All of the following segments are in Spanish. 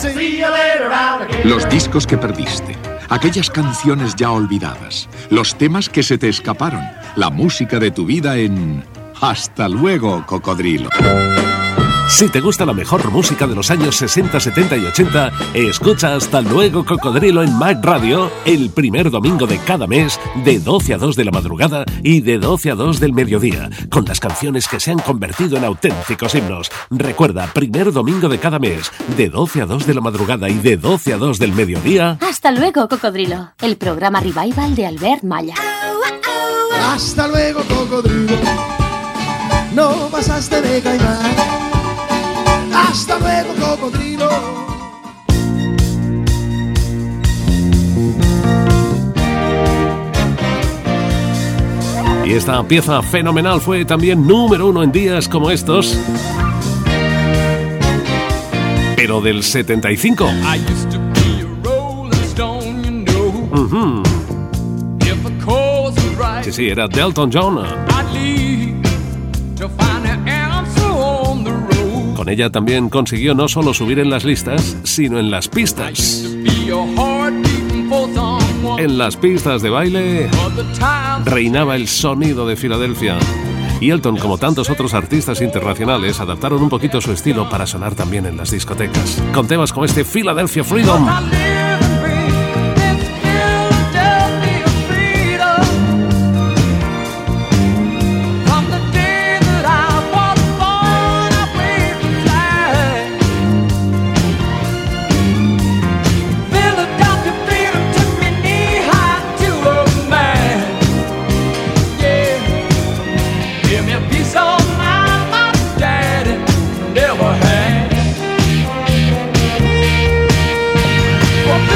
Los discos que perdiste, aquellas canciones ya olvidadas, los temas que se te escaparon, la música de tu vida en Hasta luego, Cocodrilo. Si te gusta la mejor música de los años 60, 70 y 80, escucha Hasta luego, Cocodrilo en Mac Radio el primer domingo de cada mes de 12 a 2 de la madrugada y de 12 a 2 del mediodía, con las canciones que se han convertido en auténticos himnos. Recuerda, primer domingo de cada mes, de 12 a 2 de la madrugada y de 12 a 2 del mediodía. Hasta luego, Cocodrilo, el programa Revival de Albert Malla. Hasta luego, Cocodrilo, no pasaste de caimán. Hasta luego, Cocodrilo. Y esta pieza fenomenal fue también número 1 en días como estos, pero del 75. Sí, sí, era Delton John. Con ella también consiguió no solo subir en las listas, sino en las pistas. En las pistas de baile reinaba el sonido de Filadelfia. Y Elton, como tantos otros artistas internacionales, adaptaron un poquito su estilo para sonar también en las discotecas, con temas como este Philadelphia Freedom. Never had.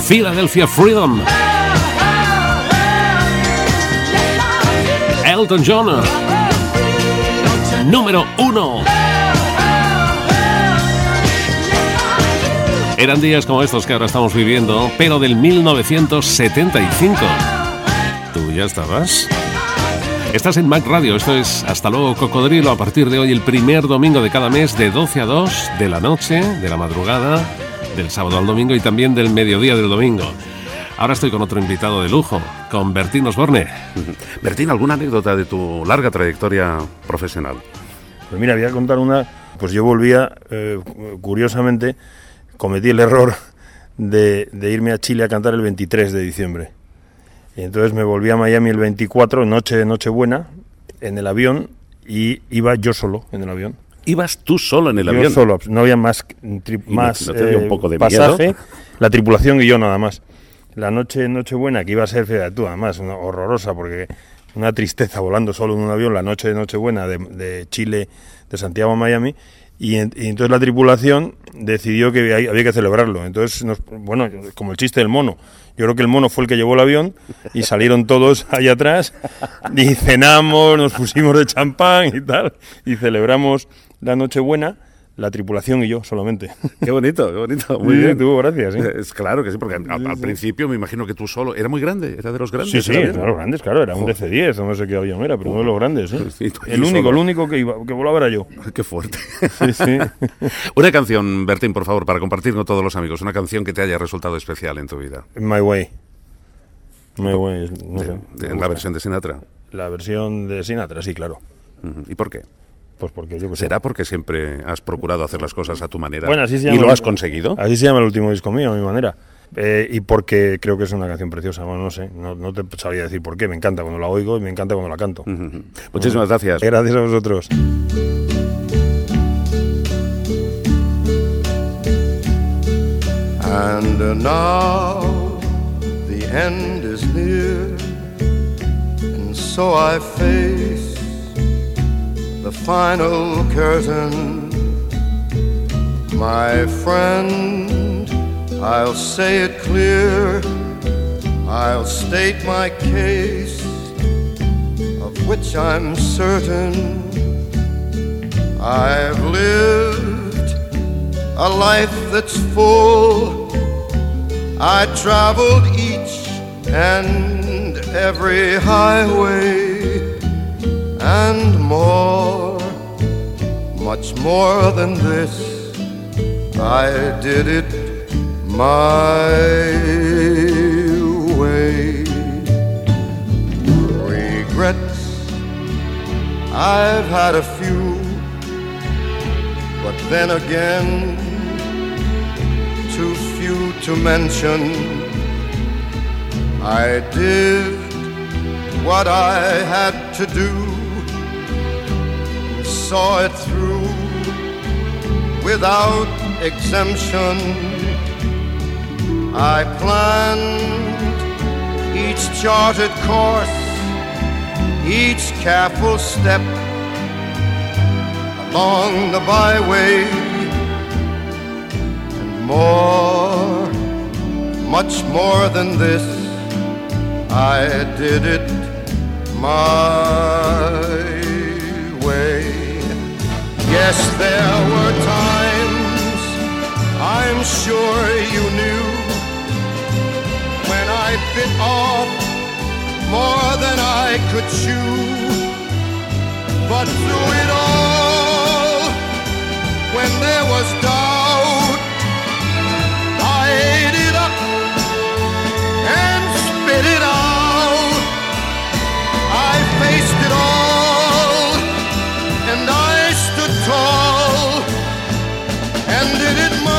Philadelphia Freedom. Elton John, número 1. Eran días como estos que ahora estamos viviendo, pero del 1975. ¿Tú ya estabas? Estás en Mac Radio, esto es Hasta luego Cocodrilo, a partir de hoy el primer domingo de cada mes de 12 a 2 de la noche, de la madrugada, del sábado al domingo y también del mediodía del domingo. Ahora estoy con otro invitado de lujo, con Bertín Osborne. Bertín, ¿alguna anécdota de tu larga trayectoria profesional? Pues mira, voy a contar una. Pues yo volvía, curiosamente, cometí el error de irme a Chile a cantar el 23 de diciembre. Y entonces me volví a Miami el 24, Nochebuena, en el avión, y iba yo solo en el avión. ¿Ibas tú solo en el avión? Yo solo, no había más ¿No te dio un poco de pasaje, miedo? La tripulación y yo nada más. La Nochebuena, que iba a ser, fíjate tú, además, horrorosa, porque una tristeza volando solo en un avión, la noche de Nochebuena de Chile, de Santiago a Miami, y entonces la tripulación decidió que había que celebrarlo. Entonces, bueno, como el chiste del mono, yo creo que el mono fue el que llevó el avión y salieron todos allá atrás y cenamos, nos pusimos de champán y tal, y celebramos la Nochebuena, la tripulación y yo solamente. Qué bonito, muy Sí, bien. tuvo gracias, sí. Es claro que sí, porque al principio me imagino que tú solo... ¿Era muy grande? ¿Era de los grandes? Sí, el avión? de los grandes, claro, era un DC-10, no sé qué avión era, pero uno de los grandes, ¿eh? Sí, tú El solo. único que volaba era yo. Qué fuerte. Sí, sí. Una canción, Bertín, por favor, para compartir con todos los amigos, una canción que te haya resultado especial en tu vida. My Way. My Way, no sé. En la versión de Sinatra. La versión de Sinatra, sí, claro. ¿Y por qué? Pues porque yo que sé. ¿Será porque siempre has procurado hacer las cosas a tu manera? Bueno, así se ¿Y llama lo has conseguido? Así se llama el último disco mío, a mi manera. Y porque creo que es una canción preciosa. Bueno, no sé, no te sabría decir por qué. Me encanta cuando la oigo y me encanta cuando la canto. Muchísimas gracias. Gracias a vosotros. And now the end is near, and so I face the final curtain. My friend, I'll say it clear, I'll state my case, of which I'm certain. I've lived a life that's full. I traveled each and every highway, and more, much more than this, I did it my way. Regrets, I've had a few, but then again, too few to mention. I did what I had to do, saw it through without exemption. I planned each charted course, each careful step along the byway, and more, much more than this, I did it my way. Yes, there were times, I'm sure you knew, when I bit off more than I could chew. But through it all, when there was doubt, I ate it up and spit it out. I faced it all, and I stood tall, and did it my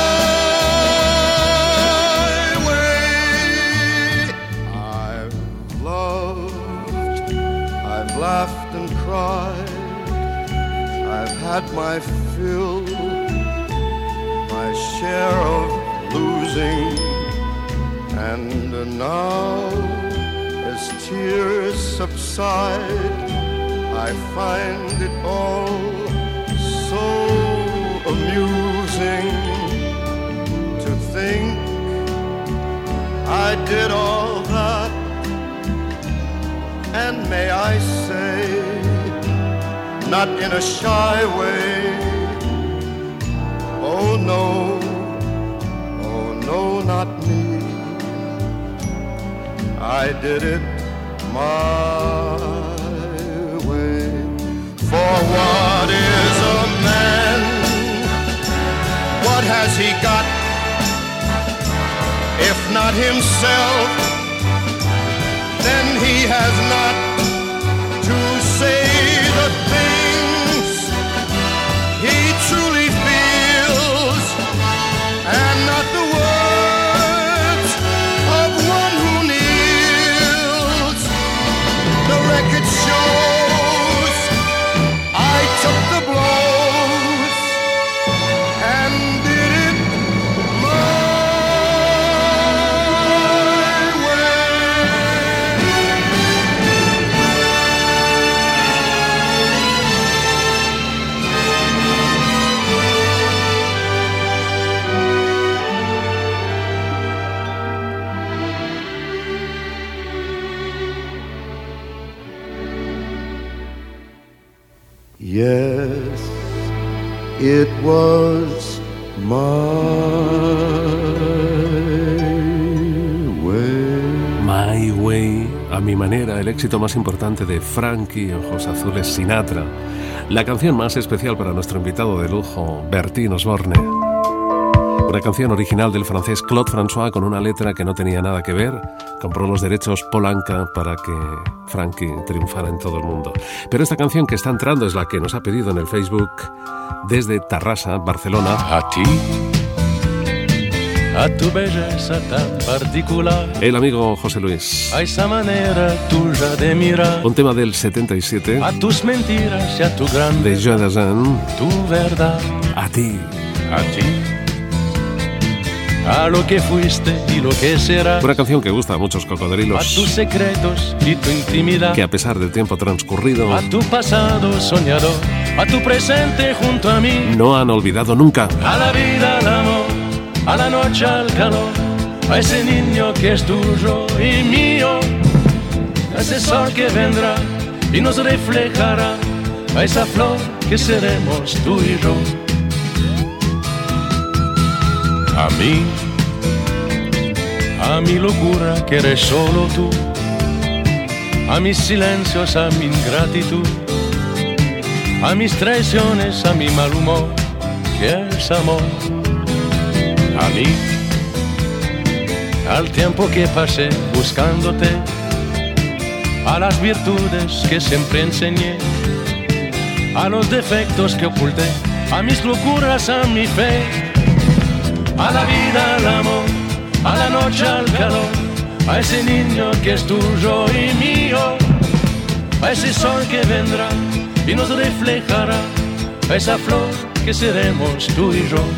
way. I've loved, I've laughed and cried, I've had my fill, my share of losing, and now, as tears subside, I find it all so amusing to think I did all that, and may I say, not in a shy way, oh no, not me. I did it my way. For what is a man? What has he got? If not himself, then he has not to say the things he truly feels, and not the words of one who kneels. The record shows I took the blows and did it my Yes, it was my way. My Way, a mi manera, el éxito más importante de Frankie Ojos Azules Sinatra. La canción más especial para nuestro invitado de lujo, Bertín Osborne. Una canción original del francés Claude François con una letra que no tenía nada que ver. Compró los derechos Paul Anka para que Frankie triunfara en todo el mundo. Pero esta canción que está entrando es la que nos ha pedido en el Facebook desde Tarrasa, Barcelona. A ti, a tu belleza tan particular, El amigo José Luis. a esa manera tuya de mirar, Un tema del 77 a tus mentiras y a tu gran de Joan Dassin. tu verdad. A ti. A ti, a lo que fuiste y lo que serás, Una canción que gusta a muchos a tus cocodrilos, secretos y tu intimidad, que a pesar del tiempo transcurrido a tu pasado soñador, a tu presente junto a mí, no han olvidado nunca. a la vida, al amor, a la noche, al calor, a ese niño que es tuyo y mío, a ese sol que vendrá y nos reflejará, a esa flor que seremos tú y yo. A mi locura que eres solo tú, a mis silencios, a mi ingratitud, a mis traiciones, a mi mal humor, que es amor. A mí, al tiempo que pasé buscándote, a las virtudes que siempre enseñé, a los defectos que oculté, a mis locuras, a mi fe, a la vida, al amor, a la noche, al calor, a ese niño que es tuyo y mío, a ese sol que vendrá y nos reflejará, a esa flor que seremos tú y yo.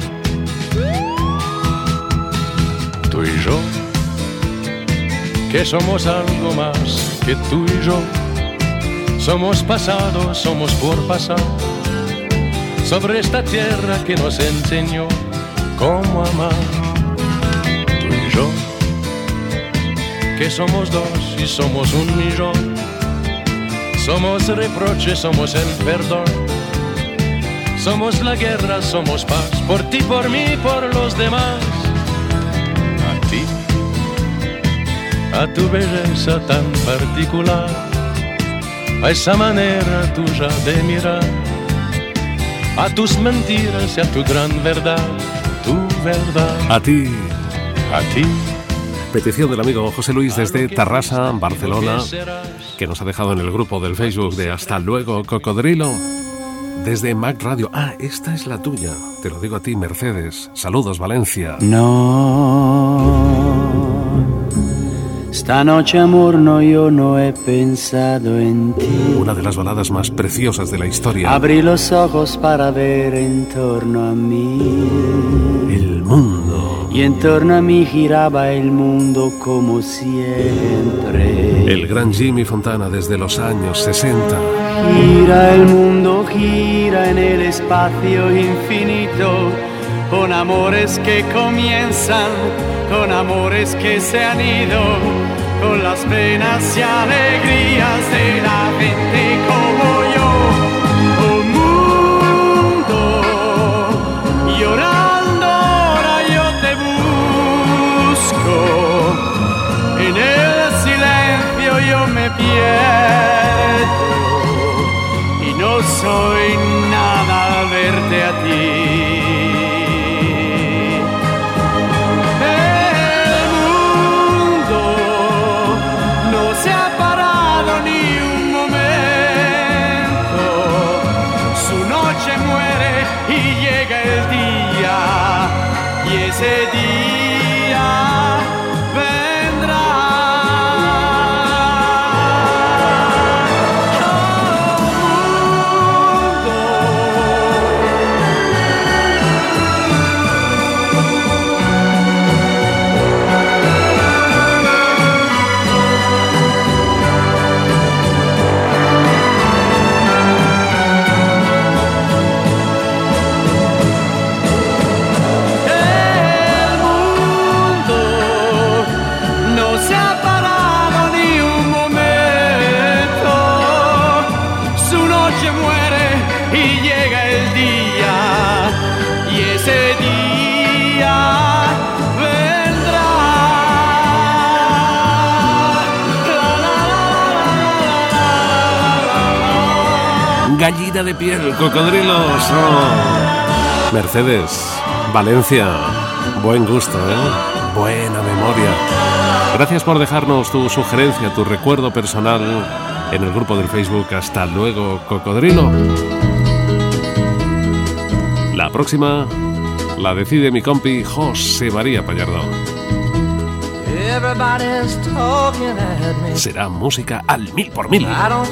Tú y yo, que somos algo más que tú y yo, somos pasado, somos por pasar, sobre esta tierra que nos enseñó cómo amar. Tú y yo, que somos dos y somos un millón, somos reproche, somos el perdón, somos la guerra, somos paz, por ti, por mí, por los demás. A ti, a tu belleza tan particular, a esa manera tuya de mirar, a tus mentiras y a tu gran verdad, tu verdad. A ti. A ti, Petición del amigo José Luis desde Tarrasa, Barcelona, que nos ha dejado en el grupo del Facebook de Hasta Luego Cocodrilo. Desde Mac Radio. Ah, esta es la tuya. Te lo digo a ti, Mercedes. Saludos, Valencia. No, esta noche, amor, no, yo no he pensado en ti. Una de las baladas más preciosas de la historia. Abrí los ojos para ver en torno a mí. El mundo. Y en torno a mí giraba el mundo como siempre. El gran Jimmy Fontana desde los años 60. Gira el mundo, gira en el espacio infinito. con amores que comienzan, con amores que se han ido, con las penas y alegrías de la gente como yo. Oh mundo, llorando ahora yo te busco, en el silencio yo me pierdo y no soy nada al verte a ti. Ese día vendrá. Gallina de piel, cocodrilos. Oh. Mercedes, Valencia, buen gusto, ¿eh? Buena memoria. Gracias por dejarnos tu sugerencia, tu recuerdo personal en el grupo del Facebook. Hasta luego, cocodrilo. La próxima la decide mi compi José María Pallardo. Será música al 1000%.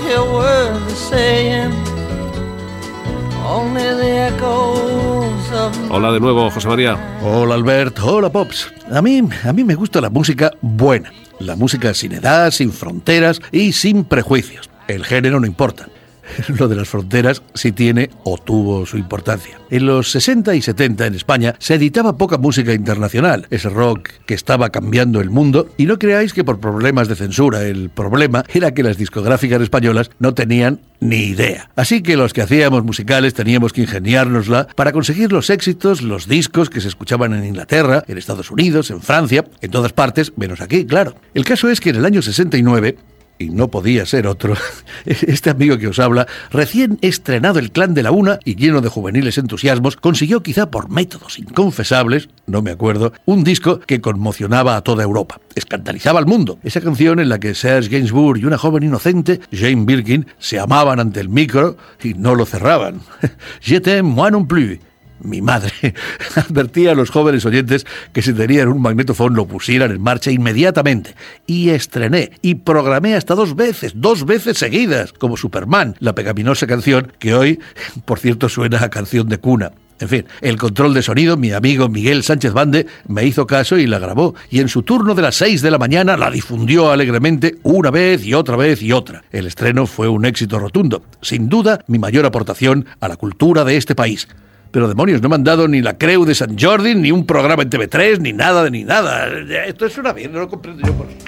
Hola de nuevo, José María. Hola, Albert. Hola, Pops. A mí me gusta la música buena. La música sin edad, sin fronteras y sin prejuicios. El género no importa. Lo de las fronteras sí tiene o tuvo su importancia. En los 60 y 70 en España se editaba poca música internacional, ese rock que estaba cambiando el mundo, y no creáis que por problemas de censura. El problema era que las discográficas españolas no tenían ni idea. Así que los que hacíamos musicales teníamos que ingeniárnosla para conseguir los éxitos, los discos que se escuchaban en Inglaterra, en Estados Unidos, en Francia, en todas partes, menos aquí, claro. El caso es que en el año 69... y no podía ser otro, este amigo que os habla, recién estrenado El Clan de la Una y lleno de juveniles entusiasmos, consiguió quizá por métodos inconfesables, no me acuerdo, un disco que conmocionaba a toda Europa, escandalizaba al mundo. Esa canción en la que Serge Gainsbourg y una joven inocente, Jane Birkin, se amaban ante el micro y no lo cerraban. Je t'aime moi non plus. Mi madre advertía a los jóvenes oyentes que si tenían un magnetofón lo pusieran en marcha inmediatamente. Y estrené y programé hasta dos veces seguidas, como Superman, la pecaminosa canción que hoy, por cierto, suena a canción de cuna. En fin, el control de sonido, mi amigo Miguel Sánchez Bande, me hizo caso y la grabó. Y en su turno de las 6 de la mañana la difundió alegremente una vez y otra vez y otra. El estreno fue un éxito rotundo. Sin duda, mi mayor aportación a la cultura de este país. Pero demonios, no me han dado ni la Creu de Sant Jordi, ni un programa en TV3, ni nada de ni nada. Esto es una mierda, no lo comprendo yo por...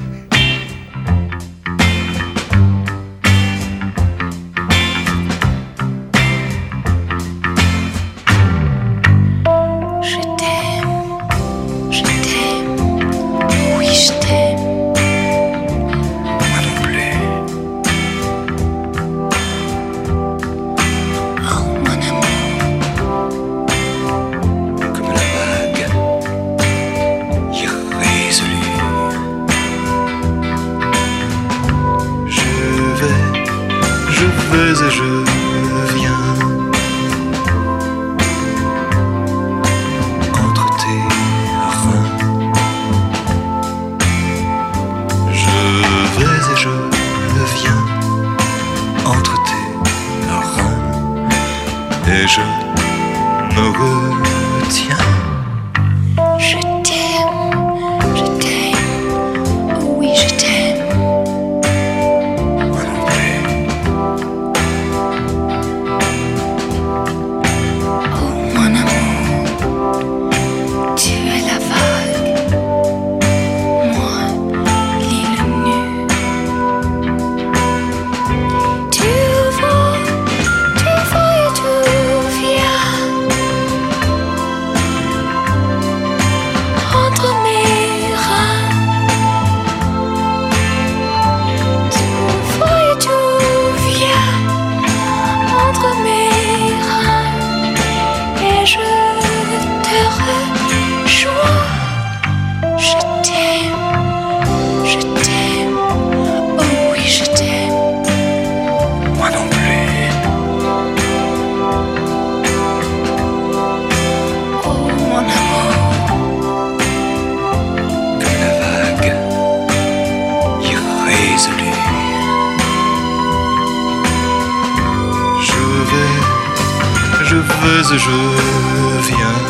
vais et je viens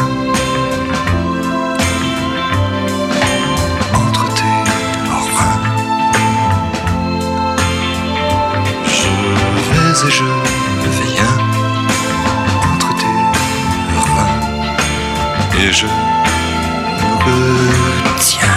entre tes reins. Je vais et je viens entre tes reins et je me retiens.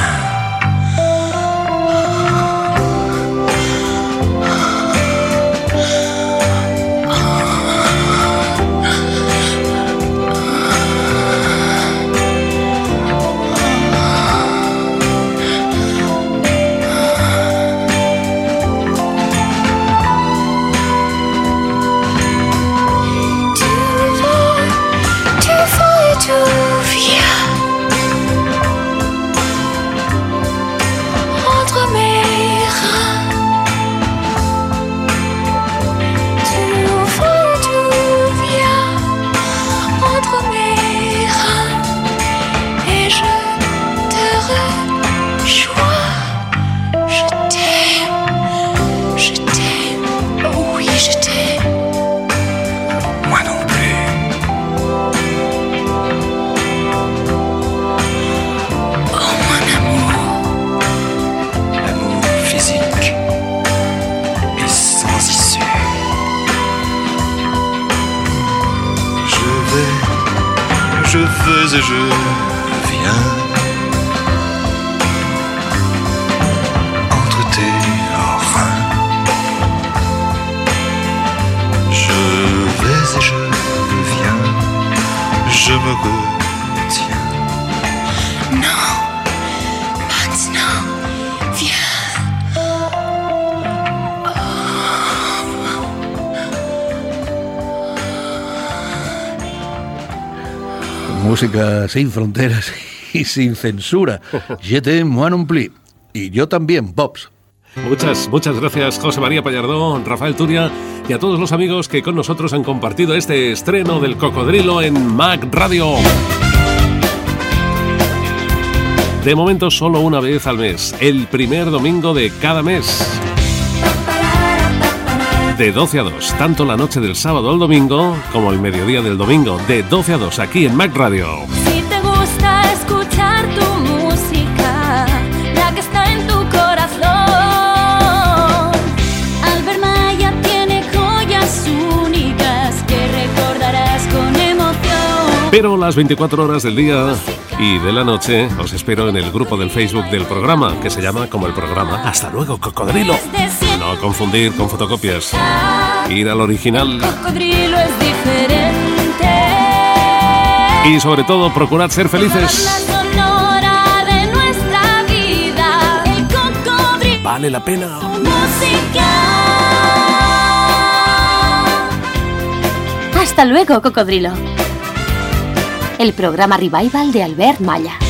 Et je viens entre tes reins. Je vais et je viens, je me retiens. Non, maintenant, viens. Música sin fronteras y sin censura. Je t'aime moi non plus. Y yo también, Pops. Muchas gracias, José María Pallardó, Rafael Turia y a todos los amigos que con nosotros han compartido este estreno del Cocodrilo en Mac Radio. De momento solo una vez al mes, el primer domingo de cada mes. De 12 a 2, tanto la noche del sábado al domingo como el mediodía del domingo, de 12 a 2 aquí en Mac Radio. Si te gusta escuchar tu música, la que está en tu corazón, Albert Maya tiene joyas únicas que recordarás con emoción. Pero las 24 horas del día y de la noche os espero en el grupo del Facebook del programa, que se llama como el programa. Hasta luego, Cocodrilo. No confundir con fotocopias. Ir al original. Cocodrilo es diferente. Y sobre todo, procurad ser felices. La sonora de nuestra vida. El cocodrilo. Vale la pena. Música. Hasta luego, Cocodrilo. El programa Revival de Albert Malla.